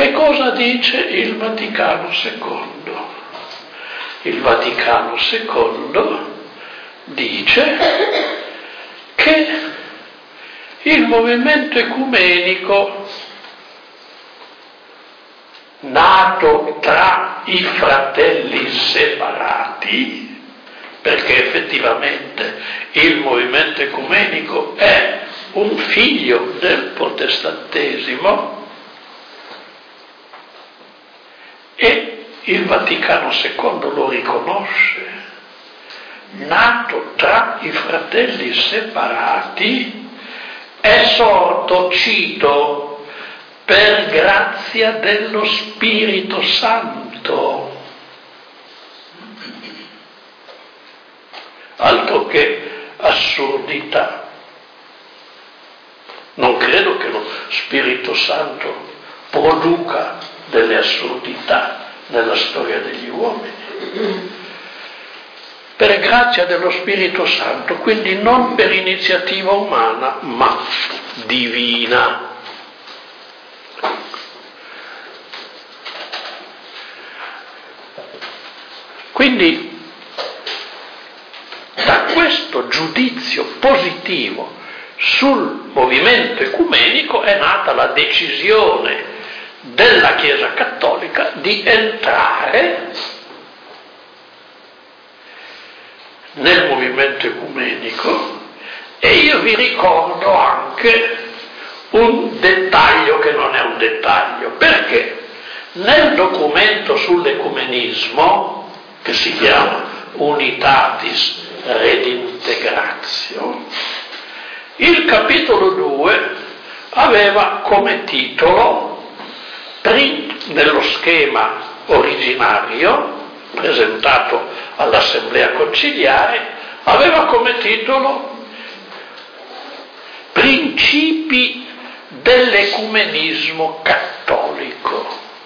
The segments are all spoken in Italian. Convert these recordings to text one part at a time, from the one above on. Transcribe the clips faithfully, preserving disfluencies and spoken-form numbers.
Che cosa dice il Vaticano secondo? Il Vaticano secondo dice che il movimento ecumenico nato tra i fratelli separati, perché effettivamente il movimento ecumenico è un figlio del protestantesimo, e il Vaticano secondo lo riconosce, nato tra i fratelli separati, è sorto, cito, per grazia dello Spirito Santo. Altro che assurdità. Non credo che lo Spirito Santo produca delle assurdità nella storia degli uomini. Per grazia dello Spirito Santo, quindi non per iniziativa umana, ma divina. Quindi, da questo giudizio positivo sul movimento ecumenico è nata la decisione della Chiesa Cattolica di entrare nel movimento ecumenico, e io vi ricordo anche un dettaglio che non è un dettaglio, perché nel documento sull'ecumenismo, che si chiama Unitatis Redintegratio, il capitolo due aveva come titolo, nello schema originario presentato all'Assemblea Conciliare, aveva come titolo Principi dell'ecumenismo cattolico.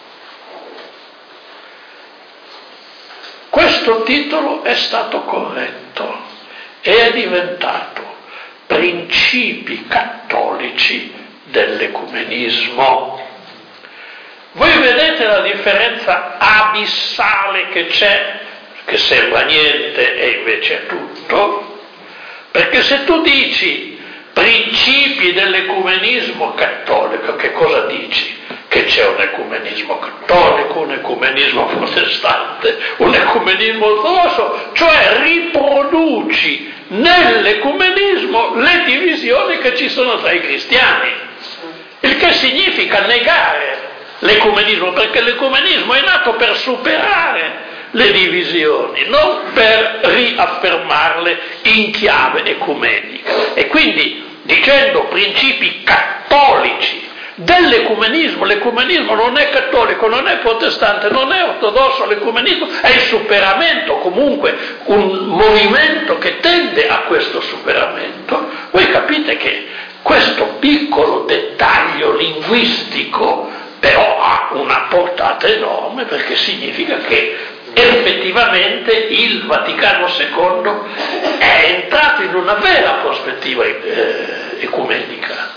Questo titolo è stato corretto e è diventato Principi cattolici dell'ecumenismo. Voi vedete la differenza abissale che c'è, che sembra niente e invece è tutto? Perché se tu dici principi dell'ecumenismo cattolico, che cosa dici? Che c'è un ecumenismo cattolico, un ecumenismo protestante, un ecumenismo ortodosso, cioè riproduci nell'ecumenismo le divisioni che ci sono tra i cristiani, il che significa negare l'ecumenismo, perché l'ecumenismo è nato per superare le divisioni, non per riaffermarle in chiave ecumenica. E quindi, dicendo principi cattolici dell'ecumenismo, l'ecumenismo non è cattolico, non è protestante, non è ortodosso, l'ecumenismo è il superamento, comunque un movimento che tende a questo superamento. Voi capite che questo piccolo dettaglio linguistico però ha una portata enorme, perché significa che effettivamente il Vaticano secondo è entrato in una vera prospettiva eh, ecumenica.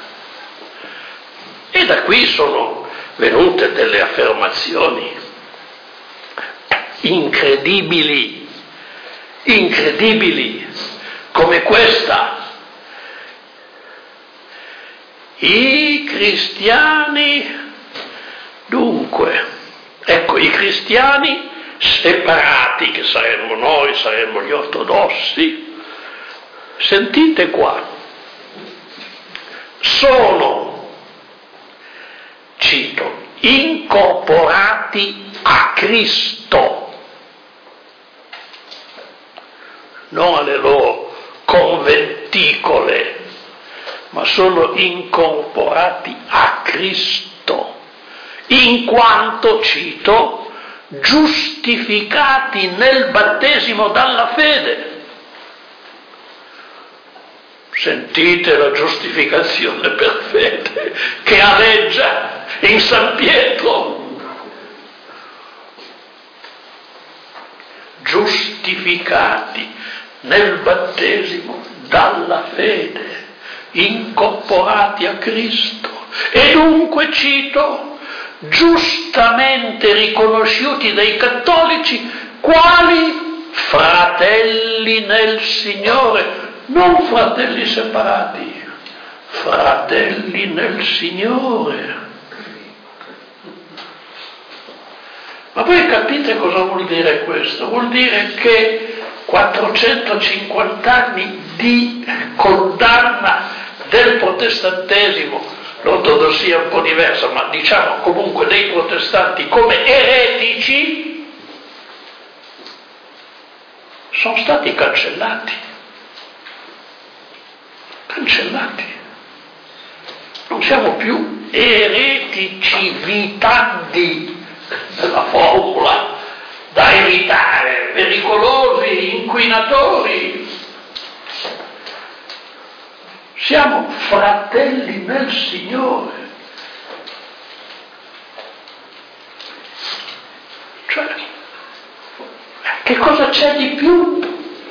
E da qui sono venute delle affermazioni incredibili, incredibili, come questa. I cristiani, dunque, ecco, i cristiani separati, che saremmo noi, saremmo gli ortodossi, sentite qua, sono, cito, incorporati a Cristo, non alle loro conventicole, ma sono incorporati a Cristo, in quanto, cito, giustificati nel battesimo dalla fede. Sentite la giustificazione per fede che aleggia in San Pietro. Giustificati nel battesimo dalla fede, incorporati a Cristo, e dunque, cito, giustamente riconosciuti dai cattolici quali fratelli nel Signore, non fratelli separati, fratelli nel Signore. Ma voi capite cosa vuol dire questo? Vuol dire che quattrocentocinquanta anni di condanna del protestantesimo, l'ortodossia è un po' diversa, ma diciamo comunque dei protestanti come eretici, sono stati cancellati. Cancellati. Non siamo più eretici vitandi, la formula da evitare, pericolosi, inquinatori. Siamo fratelli nel Signore. Cioè, che cosa c'è di più?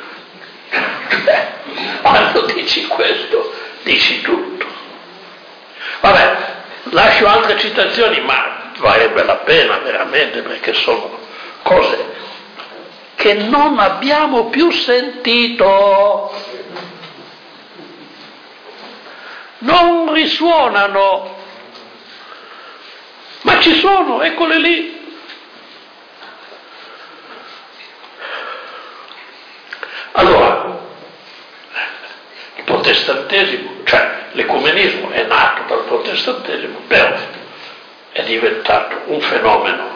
Quando dici questo, dici tutto. Vabbè, lascio altre citazioni, ma varrebbe la pena veramente, perché sono cose che non abbiamo più sentito, non risuonano, ma ci sono, eccole lì. Allora, il protestantesimo, cioè l'ecumenismo è nato dal protestantesimo, però è diventato un fenomeno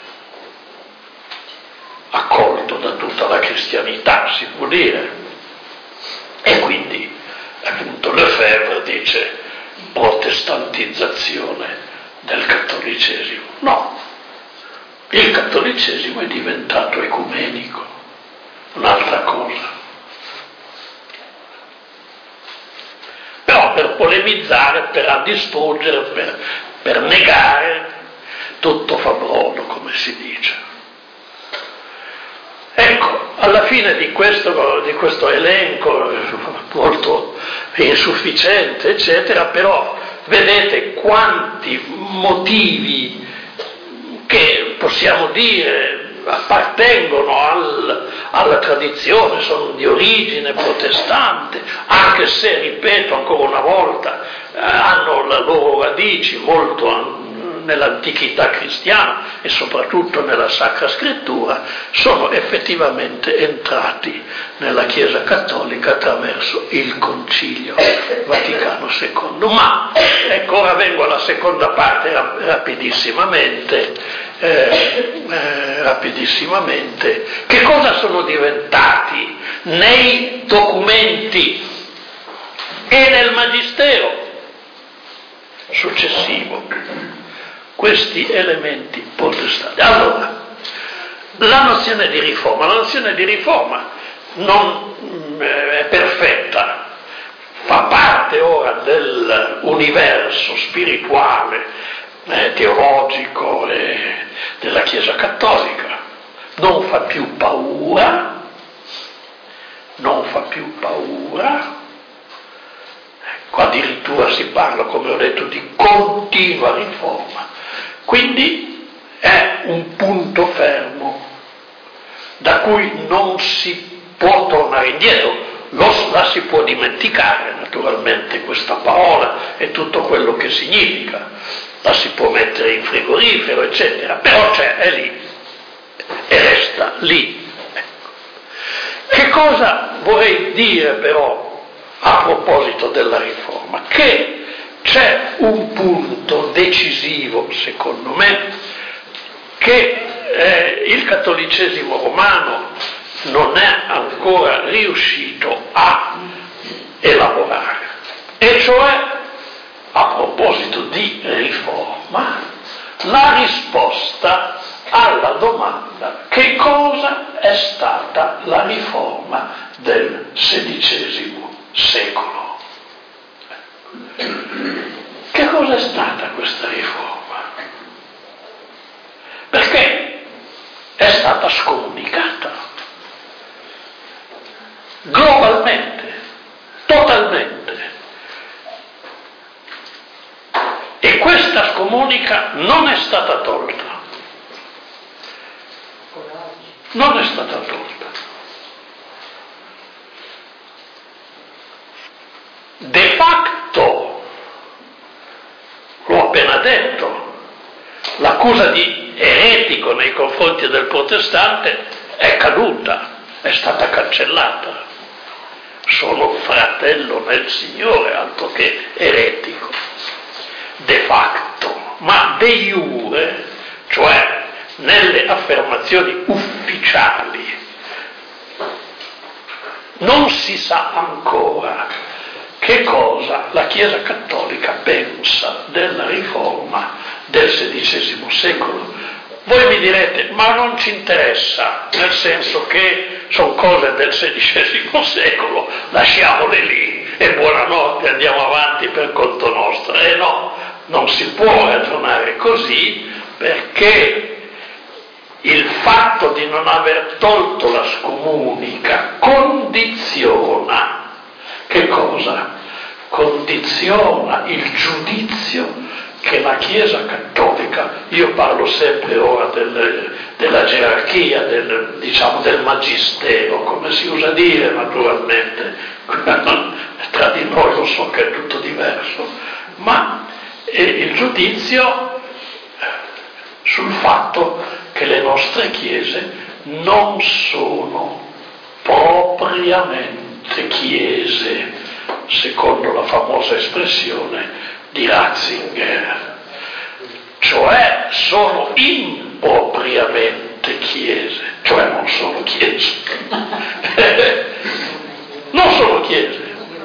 accolto da tutta la cristianità, si può dire, e quindi appunto Lefebvre dice protestantizzazione del cattolicesimo. No, il cattolicesimo è diventato ecumenico, un'altra cosa. Però per polemizzare, per distruggere, per, per negare, tutto fa brodo, come si dice. Ecco, alla fine di questo, di questo elenco molto insufficiente, eccetera, però vedete quanti motivi che possiamo dire appartengono al, alla tradizione, sono di origine protestante, anche se, ripeto ancora una volta, eh, hanno le loro radici molto nell'antichità cristiana e soprattutto nella Sacra Scrittura, sono effettivamente entrati nella Chiesa Cattolica attraverso il Concilio Vaticano secondo. Ma, ecco, ora vengo alla seconda parte rapidissimamente, eh, eh, rapidissimamente. Che cosa sono diventati nei documenti e nel Magistero successivo questi elementi protestanti? Allora, la nozione di riforma, la nozione di riforma non è perfetta, fa parte ora dell'universo spirituale, eh, teologico eh, della Chiesa Cattolica, non fa più paura, non fa più paura, ecco, addirittura si parla, come ho detto, di continua riforma. Quindi è un punto fermo da cui non si può tornare indietro, Lo, la si può dimenticare naturalmente questa parola e tutto quello che significa, la si può mettere in frigorifero eccetera, però c'è, è lì e resta lì. Ecco. Che cosa vorrei dire però a proposito della riforma? Che c'è un punto decisivo, secondo me, che eh, il cattolicesimo romano non è ancora riuscito a elaborare, e cioè, a proposito di riforma, la risposta alla domanda: che cosa è stata la riforma del sedicesimo secolo? Che cosa è stata questa riforma? Perché è stata scomunicata globalmente, totalmente, e questa scomunica non è stata tolta. Non è stata tolta. De facto, l'ho appena detto, l'accusa di eretico nei confronti del protestante è caduta, è stata cancellata. Sono fratello nel Signore, altro che eretico. De facto, ma de iure, cioè nelle affermazioni ufficiali, non si sa ancora che cosa la Chiesa Cattolica pensa della riforma del sedicesimo secolo. Voi mi direte, ma non ci interessa, nel senso che sono cose del sedicesimo secolo, lasciamole lì e buonanotte, andiamo avanti per conto nostro. E no, non si può ragionare così, perché il fatto di non aver tolto la scomunica condiziona, che cosa? Condiziona il giudizio che la Chiesa Cattolica, io parlo sempre ora del, della gerarchia, del, diciamo del magistero, come si usa dire naturalmente, tra di noi lo so che è tutto diverso, ma eh, il giudizio sul fatto che le nostre chiese non sono propriamente chiese, secondo la famosa espressione di Ratzinger, cioè sono impropriamente chiese, cioè non sono chiese, non sono chiese.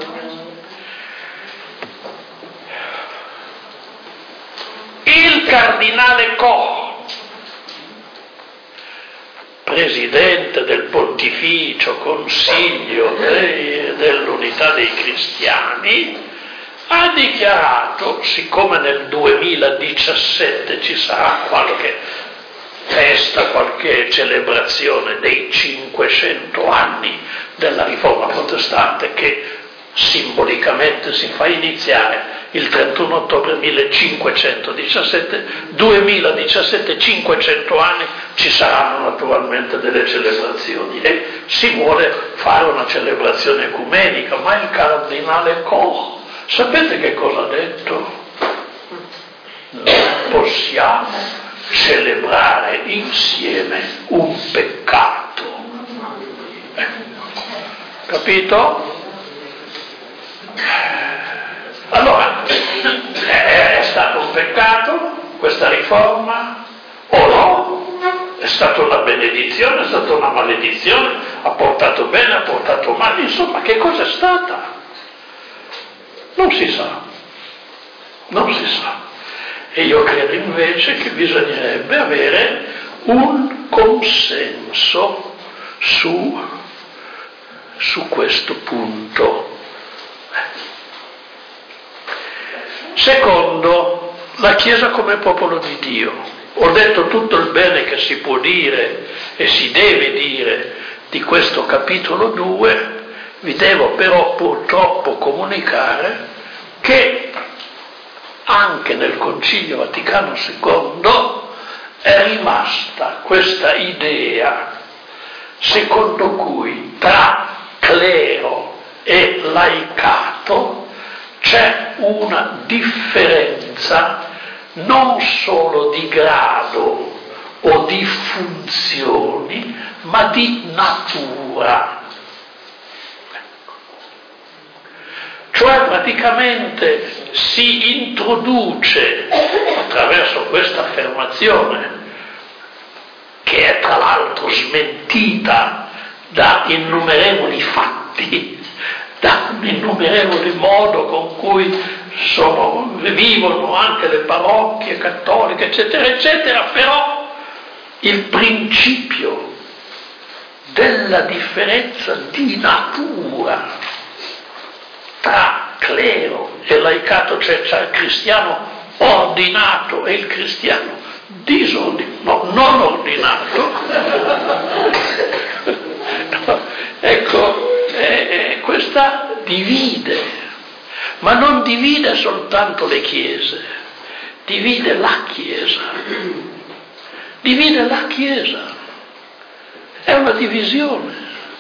Il cardinale Koch, presidente del Pontificio Consiglio de, dell'Unità dei Cristiani, ha dichiarato, siccome nel duemiladiciassette ci sarà qualche festa, qualche celebrazione dei cinquecento anni della Riforma Protestante, che simbolicamente si fa iniziare il trentuno ottobre millecinquecentodiciassette, duemiladiciassette, cinquecento anni, ci saranno naturalmente delle celebrazioni e si vuole fare una celebrazione ecumenica, ma il cardinale Koch, sapete che cosa ha detto? Non possiamo celebrare insieme un peccato. Eh, capito? Allora, è stato un peccato questa riforma o no? È stata una benedizione, è stata una maledizione, ha portato bene, ha portato male, insomma, che cosa è stata? Non si sa, non si sa. E io credo invece che bisognerebbe avere un consenso su, su questo punto. Secondo, la Chiesa come popolo di Dio. Ho detto tutto il bene che si può dire e si deve dire di questo capitolo due, vi devo però purtroppo comunicare che anche nel Concilio Vaticano secondo è rimasta questa idea secondo cui tra clero e laicato c'è una differenza non solo di grado o di funzioni, ma di natura. Cioè praticamente si introduce attraverso questa affermazione, che è tra l'altro smentita da innumerevoli fatti, da un innumerevole modo con cui sono, vivono anche le parrocchie cattoliche, eccetera, eccetera, però il principio della differenza di natura tra clero e laicato, cioè tra il cristiano ordinato e il cristiano disordinato, no, non ordinato, no, ecco, eh, eh, questa divide, ma non divide soltanto le chiese, divide la Chiesa, divide la Chiesa, è una divisione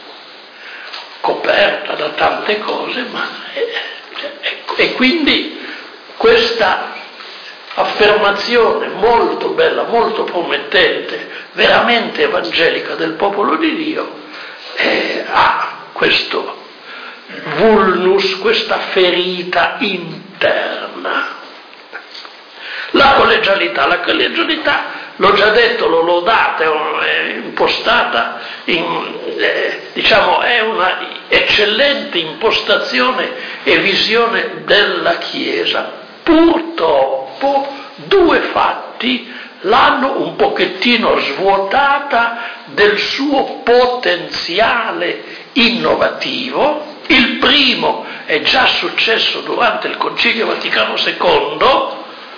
coperta da tante cose, ma è, è, e quindi questa affermazione molto bella, molto promettente, veramente evangelica del popolo di Dio, eh, ha questo vulnus, questa ferita interna. La collegialità, la collegialità, l'ho già detto, l'ho lodata, è impostata, in, eh, diciamo, è una eccellente impostazione e visione della Chiesa. Purtroppo due fatti l'hanno un pochettino svuotata del suo potenziale innovativo. Il primo è già successo durante il Concilio Vaticano secondo,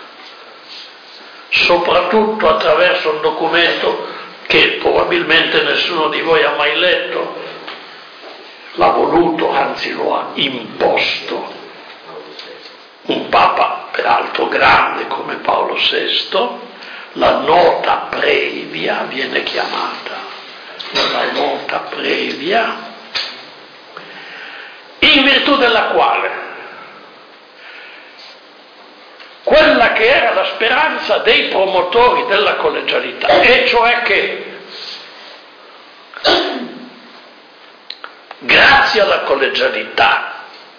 soprattutto attraverso un documento che probabilmente nessuno di voi ha mai letto, l'ha voluto, anzi lo ha imposto, un Papa peraltro grande come Paolo sesto, la nota previa viene chiamata, la nota previa, in virtù della quale quella che era la speranza dei promotori della collegialità, e cioè che grazie alla collegialità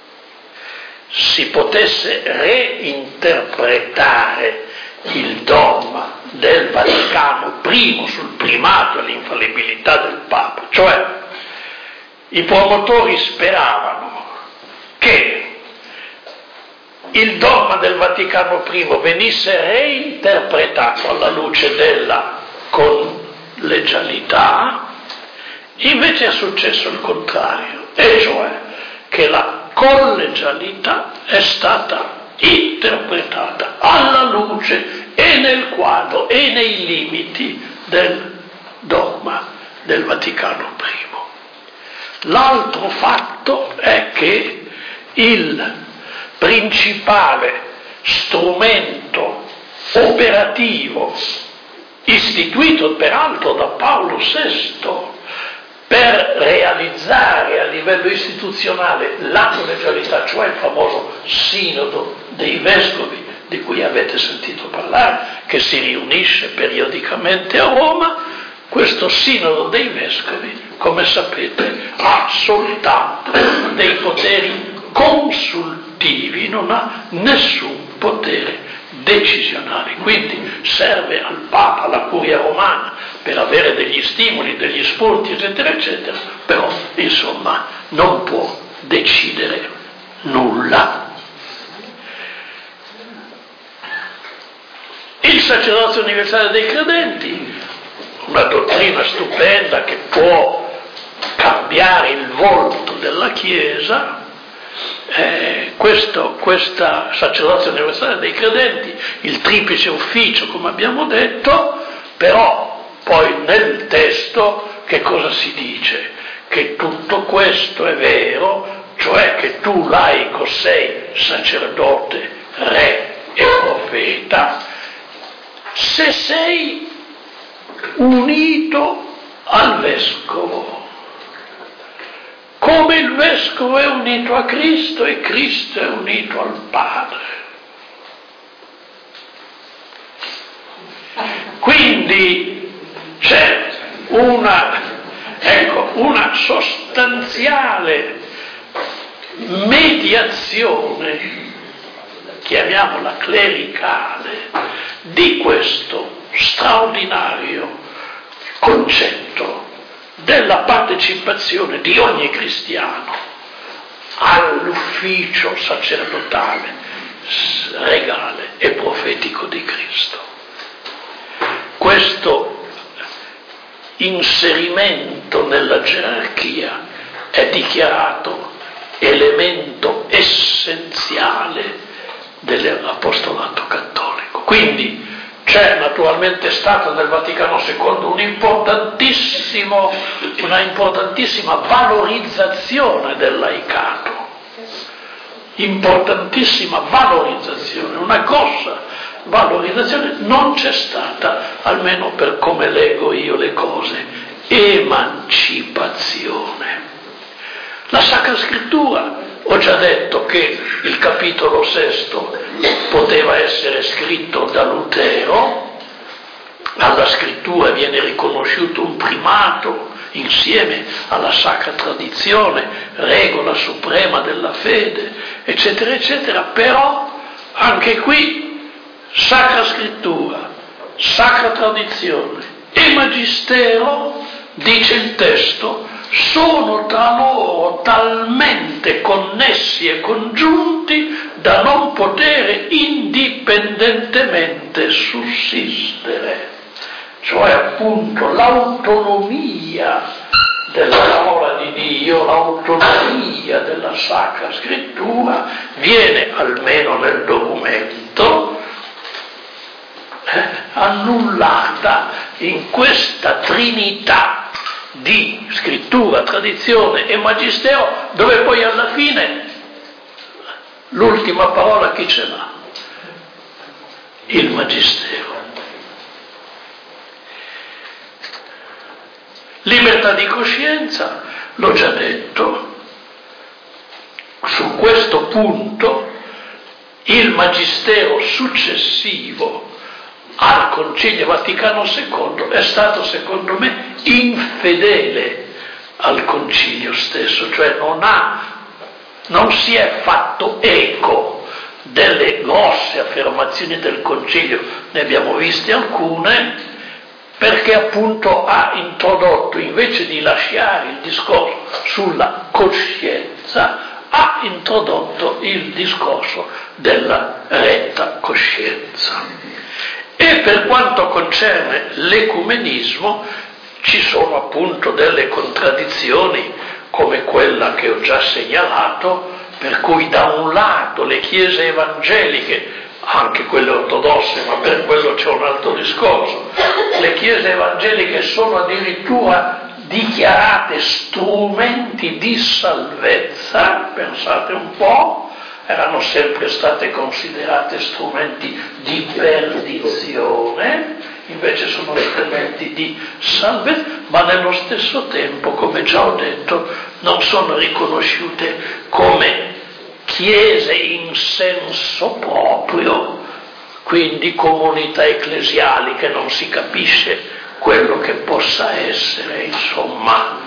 si potesse reinterpretare il dogma del Vaticano I sul primato e l'infallibilità del Papa, cioè i promotori speravano che il dogma del Vaticano I venisse reinterpretato alla luce della collegialità, invece è successo il contrario, e cioè che la collegialità è stata interpretata alla luce e nel quadro e nei limiti del dogma del Vaticano I. L'altro fatto è che il principale strumento operativo istituito peraltro da Paolo sesto per realizzare a livello istituzionale la collegialità, cioè il famoso sinodo dei vescovi di cui avete sentito parlare, che si riunisce periodicamente a Roma. Questo sinodo dei vescovi, come sapete, ha soltanto dei poteri consultivi, non ha nessun potere decisionale, quindi serve al Papa, alla Curia Romana, per avere degli stimoli, degli spunti, eccetera, eccetera, però, insomma, non può decidere nulla. Il sacerdozio universale dei credenti, una dottrina stupenda che può cambiare il volto della Chiesa. Eh, questo, questa sacerdozio universale dei credenti, il triplice ufficio, come abbiamo detto, però poi nel testo che cosa si dice? Che tutto questo è vero, cioè che tu laico sei sacerdote, re e profeta, se sei unito al vescovo, come il vescovo è unito a Cristo e Cristo è unito al Padre. Quindi c'è una, ecco, una sostanziale mediazione, chiamiamola clericale, di questo straordinario concetto della partecipazione di ogni cristiano all'ufficio sacerdotale, regale e profetico di Cristo. Questo inserimento nella gerarchia è dichiarato elemento essenziale dell'apostolato cattolico. Quindi c'è naturalmente stata nel Vaticano secondo un importantissimo, una importantissima valorizzazione del laicato, importantissima valorizzazione, una grossa valorizzazione, non c'è stata, almeno per come leggo io le cose, emancipazione. La Sacra Scrittura, ho già detto che il capitolo sesto poteva essere scritto da Lutero, alla Scrittura viene riconosciuto un primato insieme alla sacra tradizione, regola suprema della fede, eccetera, eccetera, però anche qui Sacra Scrittura, Sacra Tradizione e Magistero, dice il testo, sono tra loro talmente connessi e congiunti da non poter indipendentemente sussistere. Cioè appunto l'autonomia della parola di Dio, l'autonomia della Sacra Scrittura viene, almeno nel documento, eh, annullata in questa trinità di scrittura, tradizione e magistero, dove poi alla fine l'ultima parola chi ce l'ha? Il magistero. Libertà di coscienza, l'ho già detto, su questo punto il magistero successivo al Concilio Vaticano secondo è stato, secondo me, infedele al Concilio stesso, cioè non ha, non si è fatto eco delle grosse affermazioni del Concilio, ne abbiamo viste alcune, perché appunto ha introdotto, invece di lasciare il discorso sulla coscienza, ha introdotto il discorso della retta coscienza. E per quanto concerne l'ecumenismo, ci sono appunto delle contraddizioni, come quella che ho già segnalato, per cui da un lato le chiese evangeliche, anche quelle ortodosse, ma per quello c'è un altro discorso, le chiese evangeliche sono addirittura dichiarate strumenti di salvezza, pensate un po', erano sempre state considerate strumenti di perdizione, invece sono strumenti di salvezza, ma nello stesso tempo, come già ho detto, non sono riconosciute come chiese in senso proprio, quindi comunità ecclesiali che non si capisce quello che possa essere, insomma,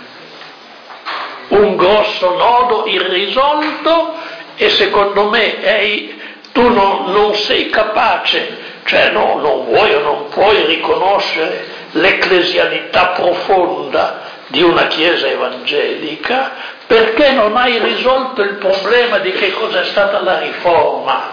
un grosso nodo irrisolto, e secondo me è, tu non, non sei capace, cioè no, non vuoi o non puoi riconoscere l'ecclesialità profonda di una chiesa evangelica, perché non hai risolto il problema di che cosa è stata la riforma.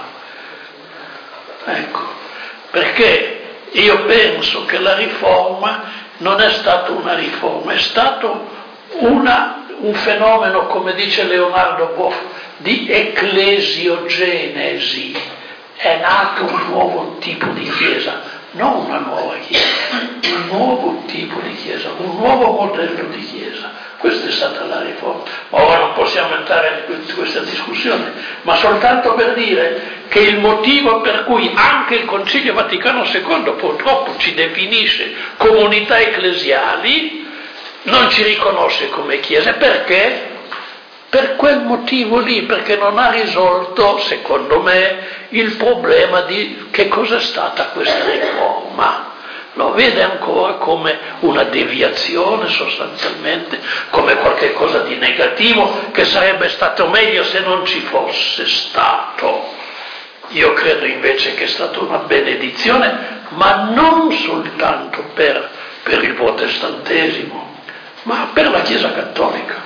Ecco, perché io penso che la riforma non è stata una riforma, è stato una, un fenomeno, come dice Leonardo Boff, di ecclesiogenesi. È nato un nuovo tipo di chiesa, non una nuova chiesa, un nuovo tipo di chiesa, un nuovo modello di chiesa. Questa è stata la riforma. Ma ora non possiamo entrare in questa discussione, ma soltanto per dire che il motivo per cui anche il Concilio Vaticano secondo purtroppo ci definisce comunità ecclesiali, non ci riconosce come chiesa, perché? Per quel motivo lì, perché non ha risolto, secondo me, il problema di che cosa è stata questa riforma. Lo vede ancora come una deviazione sostanzialmente, come qualche cosa di negativo, che sarebbe stato meglio se non ci fosse stato. Io credo invece che è stata una benedizione, ma non soltanto per, per il protestantesimo, ma per la Chiesa Cattolica.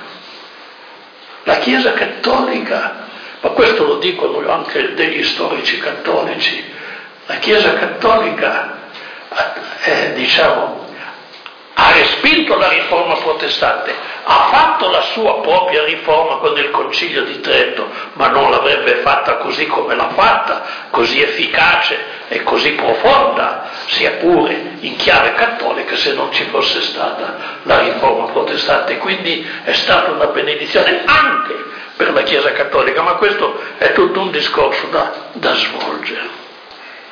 La Chiesa Cattolica, ma questo lo dicono anche degli storici cattolici, la Chiesa Cattolica eh, diciamo, ha respinto la riforma protestante, ha fatto la sua propria riforma con il Concilio di Trento, ma non l'avrebbe fatta così come l'ha fatta, così efficace e così profonda, sia pure in chiave cattolica, se non ci fosse stata la riforma protestante. Quindi è stata una benedizione anche per la Chiesa cattolica, ma questo è tutto un discorso da, da svolgere.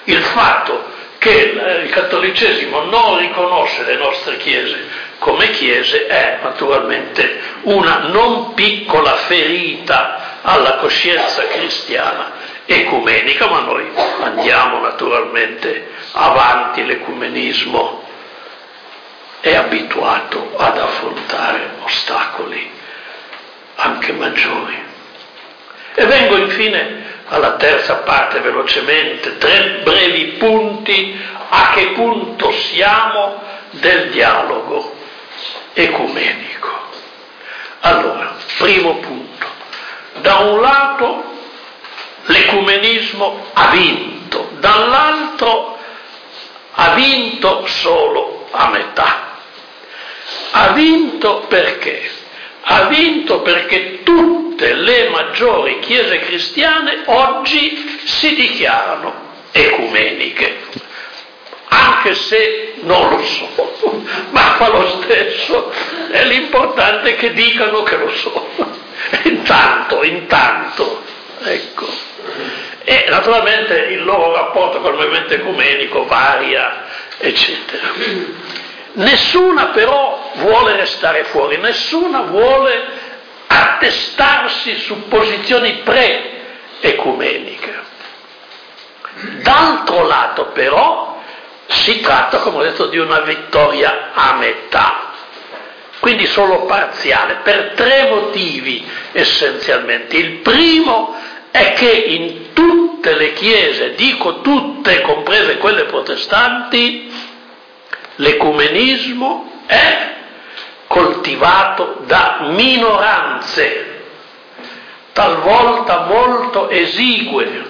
Il fatto che il cattolicesimo non riconosce le nostre chiese come chiese è naturalmente una non piccola ferita alla coscienza cristiana ecumenica, ma noi andiamo naturalmente avanti, l'ecumenismo è abituato ad affrontare ostacoli anche maggiori. E vengo infine alla terza parte velocemente, tre brevi punti a che punto siamo del dialogo ecumenico. Allora, primo punto, da un lato l'ecumenismo ha vinto, dall'altro ha vinto solo a metà. Ha vinto perché? Ha vinto perché tutte le maggiori chiese cristiane oggi si dichiarano ecumeniche, anche se non lo sono, ma fa lo stesso, è l'importante che dicano che lo sono. Intanto, intanto, ecco. E naturalmente il loro rapporto col movimento ecumenico varia, eccetera. Nessuna però vuole restare fuori, nessuna vuole attestarsi su posizioni pre-ecumeniche. D'altro lato però si tratta, come ho detto, di una vittoria a metà, quindi solo parziale, per tre motivi essenzialmente. Il primo è che in tutte le chiese, dico tutte, comprese quelle protestanti, l'ecumenismo è coltivato da minoranze, talvolta molto esigue.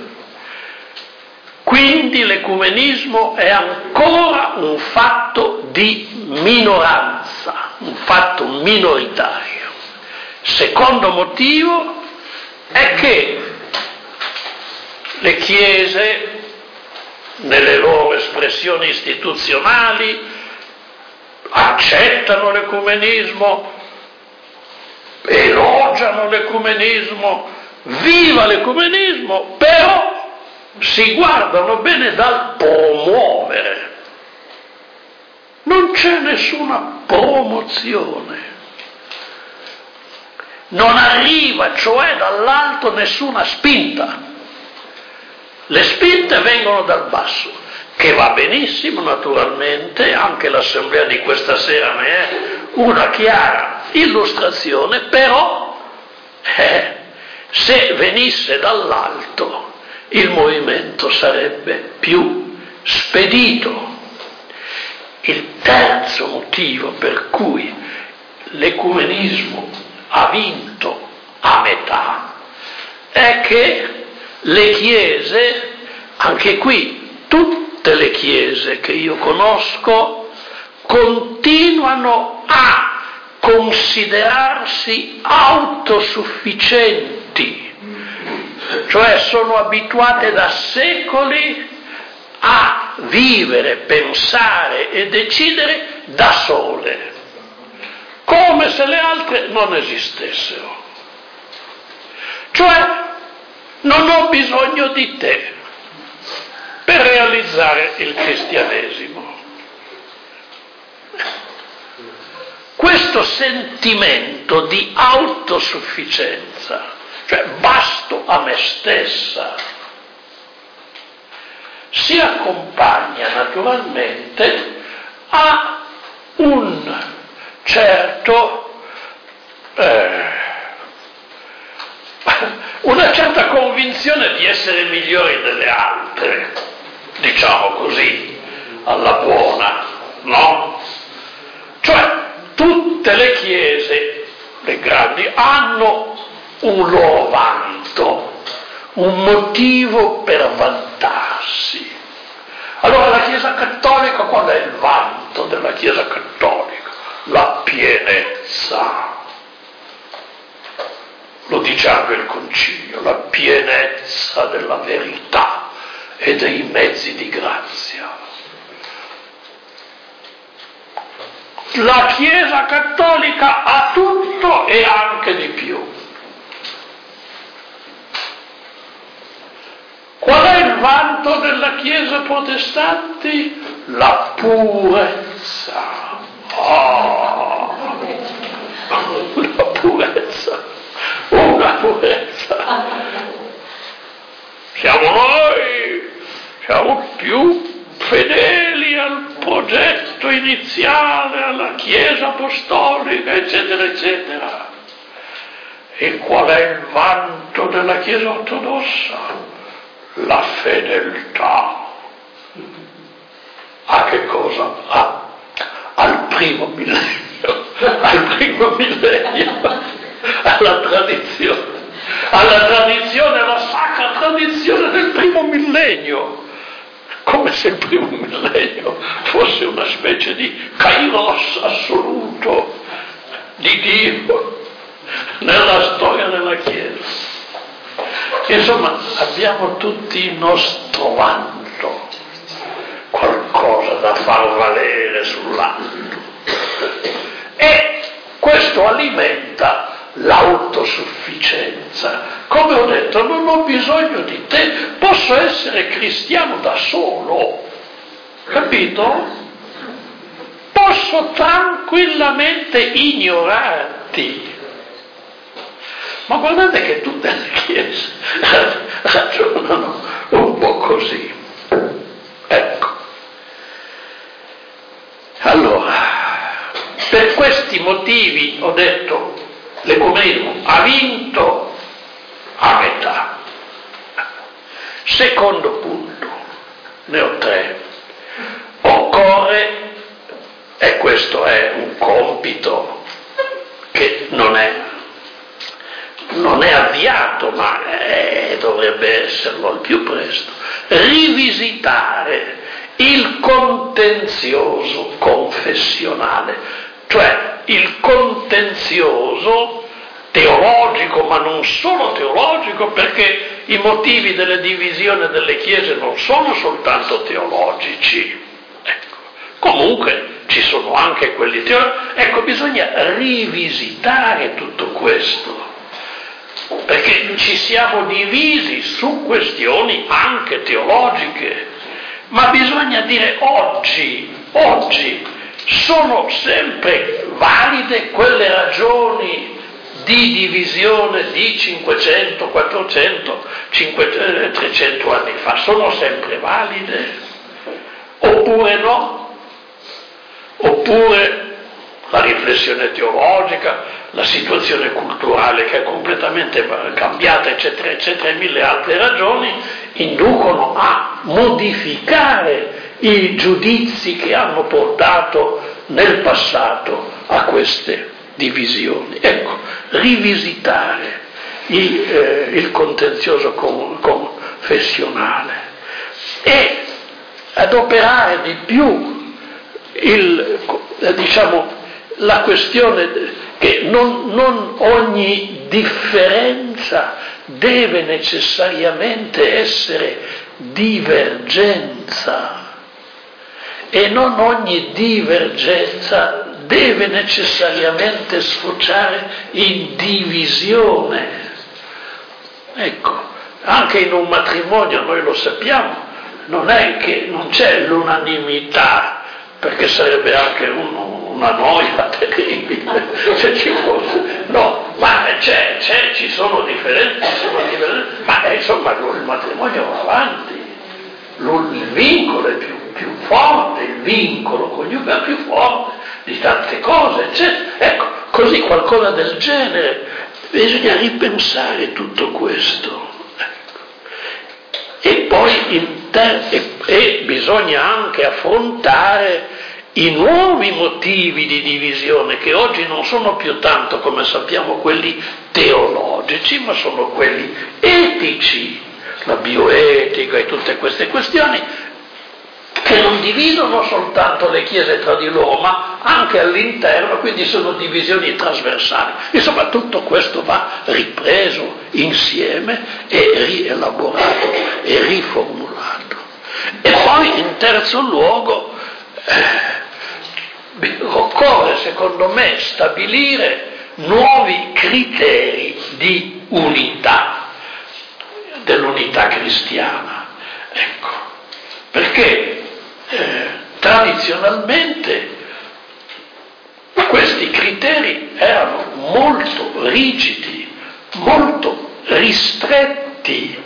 Quindi l'ecumenismo è ancora un fatto di minoranza, un fatto minoritario. Secondo motivo è che le chiese, nelle loro espressioni istituzionali, accettano l'ecumenismo, elogiano l'ecumenismo, viva l'ecumenismo, però si guardano bene dal promuovere. Non c'è nessuna promozione. Non arriva cioè dall'alto nessuna spinta. Le spinte vengono dal basso, che va benissimo naturalmente, anche l'assemblea di questa sera ne è una chiara illustrazione, però eh, se venisse dall'alto il movimento sarebbe più spedito. Il terzo motivo per cui l'ecumenismo ha vinto a metà è che le chiese, anche qui tutte le chiese che io conosco, continuano a considerarsi autosufficienti, cioè sono abituate da secoli a vivere, pensare e decidere da sole, come se le altre non esistessero. Cioè, non ho bisogno di te per realizzare il cristianesimo. Questo sentimento di autosufficienza, cioè basto a me stessa, si accompagna naturalmente a un certo eh, una certa convinzione di essere migliori delle altre, diciamo così, alla buona, no? Cioè tutte le chiese, le grandi, hanno un loro vanto, un motivo per vantarsi. Allora la Chiesa Cattolica, qual è il vanto della Chiesa Cattolica? La pienezza. Lo dice anche il Concilio, la pienezza della verità e dei mezzi di grazia. La Chiesa Cattolica ha tutto e anche di più. Qual è il vanto della Chiesa protestante? La purezza. Oh, la purezza, una purezza. Siamo noi, siamo più fedeli al progetto iniziale, alla Chiesa apostolica, eccetera, eccetera. E qual è il vanto della Chiesa ortodossa? La fedeltà. A che cosa? A, al primo millennio, al primo millennio, alla tradizione, alla tradizione, alla sacra tradizione del primo millennio. Come se il primo millennio fosse una specie di kairos assoluto di Dio nella storia della Chiesa. Insomma, abbiamo tutti il nostro vanto, qualcosa da far valere sull'altro. E questo alimenta l'autosufficienza. Come ho detto, non ho bisogno di te, posso essere cristiano da solo, capito? Posso tranquillamente ignorarti. Ma guardate che tutte le chiese ragionano un po' così. Ecco. Allora, per questi motivi ho detto, l'ecumenismo ha vinto a metà. Secondo punto, ne ho tre. Occorre, e questo è un compito che non è non è avviato, ma è, dovrebbe esserlo al più presto, rivisitare il contenzioso confessionale, cioè il contenzioso teologico, ma non solo teologico, perché i motivi delle divisioni delle chiese non sono soltanto teologici. Ecco. Comunque ci sono anche quelli teologici. Ecco, bisogna rivisitare tutto questo, perché ci siamo divisi su questioni anche teologiche, ma bisogna dire oggi, oggi sono sempre valide quelle ragioni di divisione di cinquecento, quattrocento, cinquecento, trecento anni fa, sono sempre valide? Oppure no? Oppure la riflessione teologica, la situazione culturale che è completamente cambiata, eccetera, eccetera, e mille altre ragioni inducono a modificare i giudizi che hanno portato nel passato a queste divisioni. Ecco, rivisitare il, eh, il contenzioso confessionale e adoperare di più il, diciamo, la questione che non, non ogni differenza deve necessariamente essere divergenza e non ogni divergenza deve necessariamente sfociare in divisione. Ecco, anche in un matrimonio noi lo sappiamo, non è che non c'è l'unanimità, perché sarebbe anche un, una noia terribile se ci fosse, no, ma c'è, c'è, ci sono differenze, ci sono differenze, ma eh, insomma il matrimonio va avanti, il vincolo è più, più forte, il vincolo coniugale è più forte di tante cose, eccetera. Ecco, così qualcosa del genere, bisogna ripensare tutto questo. E poi inter- e, e bisogna anche affrontare i nuovi motivi di divisione, che oggi non sono più tanto, come sappiamo, quelli teologici, ma sono quelli etici, la bioetica e tutte queste questioni, che non dividono soltanto le chiese tra di loro, ma anche all'interno, quindi sono divisioni trasversali. Insomma, tutto questo va ripreso insieme e rielaborato e riformulato. E poi, in terzo luogo, eh, occorre, secondo me, stabilire nuovi criteri di unità, dell'unità cristiana. che eh, tradizionalmente questi criteri erano molto rigidi, molto ristretti.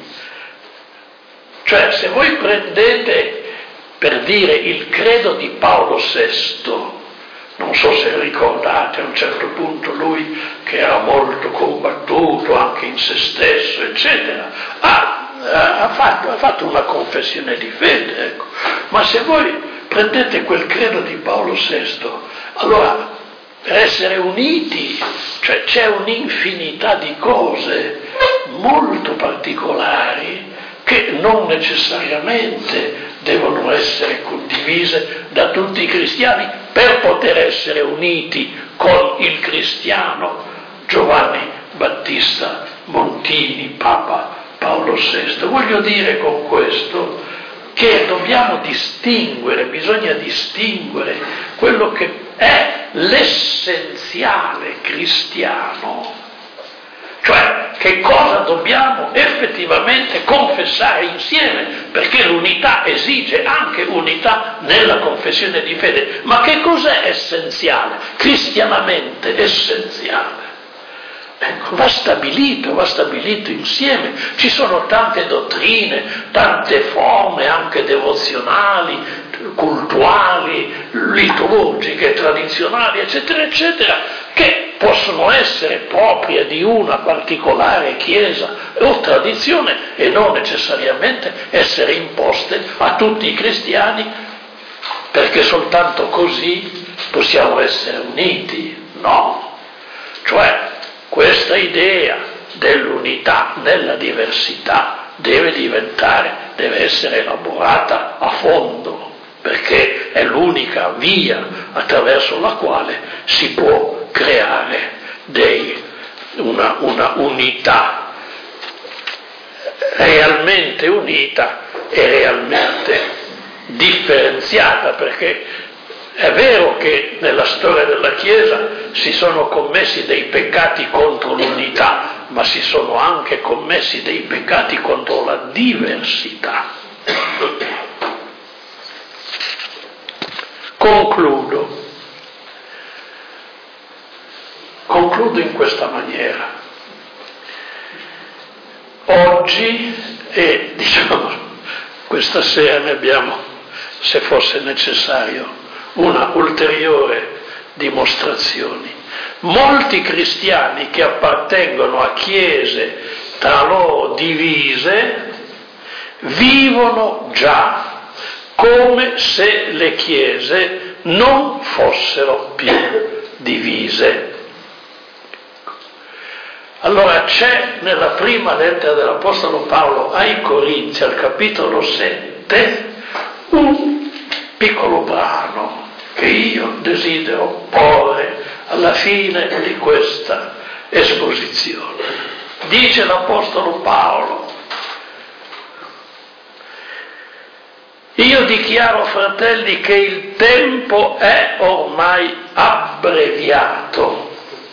Cioè, se voi prendete, per dire, il credo di Paolo sesto, non so se ricordate, a un certo punto lui, che era molto combattuto anche in se stesso, eccetera, ha, ha, fatto, ha fatto una confessione di fede, ecco. Ma se voi prendete quel credo di Paolo sesto, allora per essere uniti, cioè c'è un'infinità di cose molto particolari che non necessariamente devono essere condivise da tutti i cristiani per poter essere uniti con il cristiano Giovanni Battista Montini, Papa Paolo sesto. Voglio dire con questo che dobbiamo distinguere, bisogna distinguere quello che è l'essenziale cristiano, cioè che cosa dobbiamo effettivamente confessare insieme, perché l'unità esige anche unità nella confessione di fede. Ma che cos'è essenziale? Cristianamente essenziale. Ecco, va stabilito, va stabilito insieme. Ci sono tante dottrine, tante forme anche devozionali, cultuali, liturgiche, tradizionali, eccetera, eccetera, che possono essere proprie di una particolare chiesa o tradizione e non necessariamente essere imposte a tutti i cristiani, perché soltanto così possiamo essere uniti. No, cioè questa idea dell'unità nella diversità deve diventare, deve essere elaborata a fondo, perché è l'unica via attraverso la quale si può creare dei, una, una unità realmente unita e realmente differenziata, perché è vero che nella storia della Chiesa si sono commessi dei peccati contro l'unità, ma si sono anche commessi dei peccati contro la diversità. Concludo. Concludo in questa maniera. Oggi, e diciamo, questa sera ne abbiamo, se fosse necessario, una ulteriore dimostrazione. Molti cristiani che appartengono a chiese tra loro divise vivono già come se le chiese non fossero più divise. Allora c'è nella prima lettera dell'Apostolo Paolo ai Corinzi, al capitolo sette, un piccolo brano che io desidero porre alla fine di questa esposizione. Dice l'Apostolo Paolo: io dichiaro, fratelli, che il tempo è ormai abbreviato.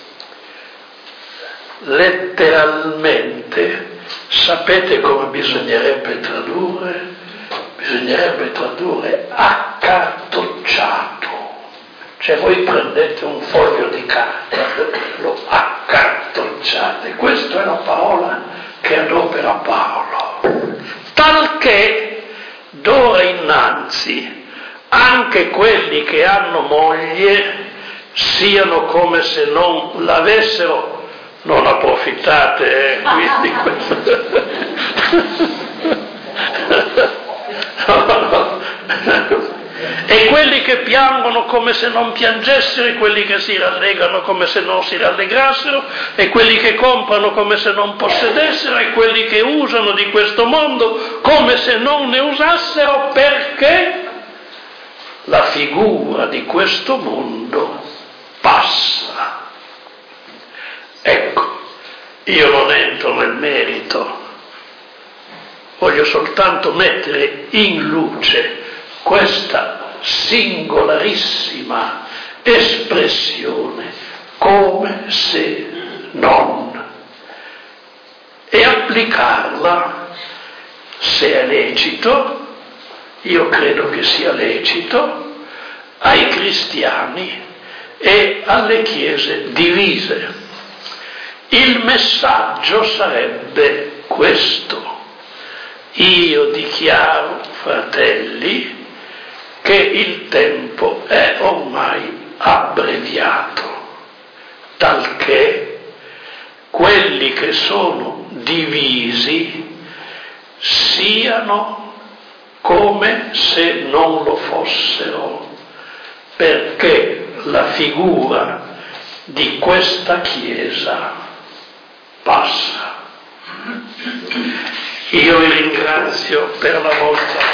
Letteralmente, sapete come bisognerebbe tradurre? Bisognerebbe tradurre accartocciato. Cioè voi prendete un foglio di carta, lo accartocciate. Questa è la parola che adopera Paolo. Talché d'ora innanzi anche quelli che hanno moglie siano come se non l'avessero. Non approfittate, eh, quindi questo. No, no. E quelli che piangono come se non piangessero, e quelli che si rallegrano come se non si rallegrassero, e quelli che comprano come se non possedessero, e quelli che usano di questo mondo come se non ne usassero, perché la figura di questo mondo passa. Ecco, io non entro nel merito, voglio soltanto mettere in luce questa singolarissima espressione, come se non, e applicarla, se è lecito, io credo che sia lecito, ai cristiani e alle chiese divise. Il messaggio sarebbe questo: io dichiaro, fratelli, che il tempo è ormai abbreviato, talché quelli che sono divisi siano come se non lo fossero, perché la figura di questa Chiesa passa. Io vi ringrazio per la vostra